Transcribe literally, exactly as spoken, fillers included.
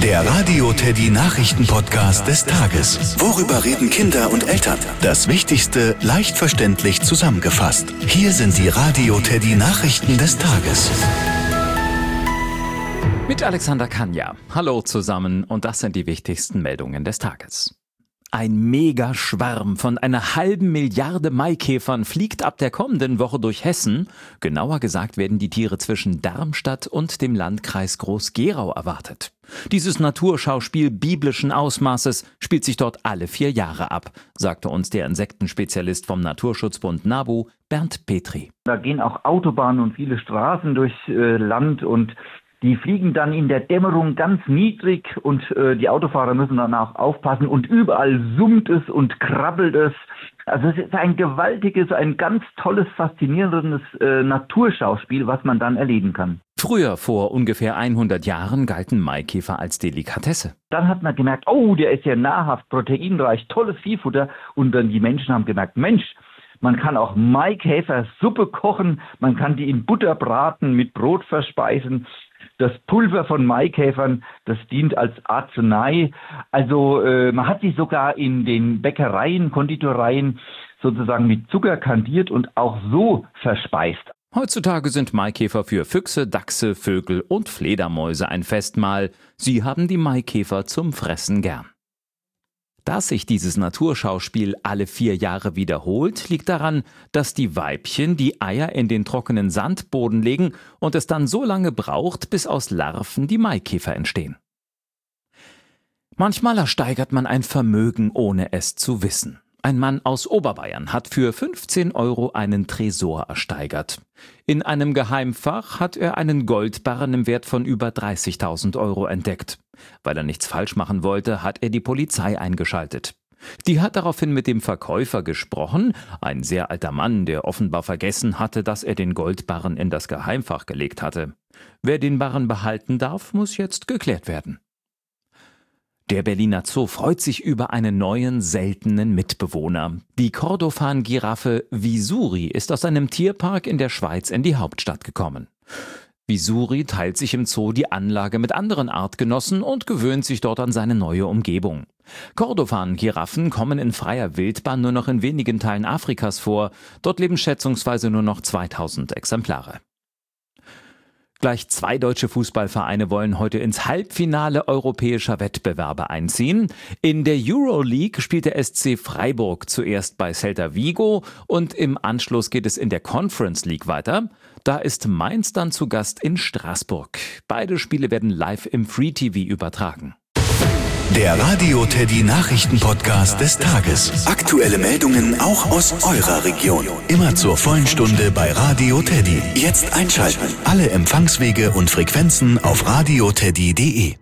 Der Radio Teddy Nachrichten-Podcast des Tages. Worüber reden Kinder und Eltern? Das Wichtigste leicht verständlich zusammengefasst. Hier sind die Radio Teddy Nachrichten des Tages. Mit Alexander Kanja. Hallo zusammen und das sind die wichtigsten Meldungen des Tages. Ein Megaschwarm von einer halben Milliarde Maikäfern fliegt ab der kommenden Woche durch Hessen. Genauer gesagt werden die Tiere zwischen Darmstadt und dem Landkreis Groß-Gerau erwartet. Dieses Naturschauspiel biblischen Ausmaßes spielt sich dort alle vier Jahre ab, sagte uns der Insektenspezialist vom Naturschutzbund NABU, Bernd Petri. Da gehen auch Autobahnen und viele Straßen durchs äh, Land und die fliegen dann in der Dämmerung ganz niedrig und äh, die Autofahrer müssen dann auch aufpassen und überall summt es und krabbelt es. Also es ist ein gewaltiges, ein ganz tolles, faszinierendes äh, Naturschauspiel, was man dann erleben kann. Früher, vor ungefähr hundert Jahren, galten Maikäfer als Delikatesse. Dann hat man gemerkt, oh, der ist ja nahrhaft, proteinreich, tolles Viehfutter. Und dann die Menschen haben gemerkt, Mensch, man kann auch Maikäfersuppe kochen, man kann die in Butter braten, mit Brot verspeisen. Das Pulver von Maikäfern, das dient als Arznei. Also äh, man hat sie sogar in den Bäckereien, Konditoreien sozusagen mit Zucker kandiert und auch so verspeist. Heutzutage sind Maikäfer für Füchse, Dachse, Vögel und Fledermäuse ein Festmahl. Sie haben die Maikäfer zum Fressen gern. Dass sich dieses Naturschauspiel alle vier Jahre wiederholt, liegt daran, dass die Weibchen die Eier in den trockenen Sandboden legen und es dann so lange braucht, bis aus Larven die Maikäfer entstehen. Manchmal ersteigert man ein Vermögen, ohne es zu wissen. Ein Mann aus Oberbayern hat für fünfzehn Euro einen Tresor ersteigert. In einem Geheimfach hat er einen Goldbarren im Wert von über dreißigtausend Euro entdeckt. Weil er nichts falsch machen wollte, hat er die Polizei eingeschaltet. Die hat daraufhin mit dem Verkäufer gesprochen, ein sehr alter Mann, der offenbar vergessen hatte, dass er den Goldbarren in das Geheimfach gelegt hatte. Wer den Barren behalten darf, muss jetzt geklärt werden. Der Berliner Zoo freut sich über einen neuen, seltenen Mitbewohner. Die Kordofan-Giraffe Visuri ist aus einem Tierpark in der Schweiz in die Hauptstadt gekommen. Visuri teilt sich im Zoo die Anlage mit anderen Artgenossen und gewöhnt sich dort an seine neue Umgebung. Kordofan-Giraffen kommen in freier Wildbahn nur noch in wenigen Teilen Afrikas vor. Dort leben schätzungsweise nur noch zweitausend Exemplare. Gleich zwei deutsche Fußballvereine wollen heute ins Halbfinale europäischer Wettbewerbe einziehen. In der Euroleague spielt der S C Freiburg zuerst bei Celta Vigo und im Anschluss geht es in der Conference League weiter. Da ist Mainz dann zu Gast in Straßburg. Beide Spiele werden live im Free T V übertragen. Der Radio Teddy Nachrichten-Podcast des Tages. Aktuelle Meldungen auch aus eurer Region. Immer zur vollen Stunde bei Radio Teddy. Jetzt einschalten. Alle Empfangswege und Frequenzen auf radioteddy punkt de.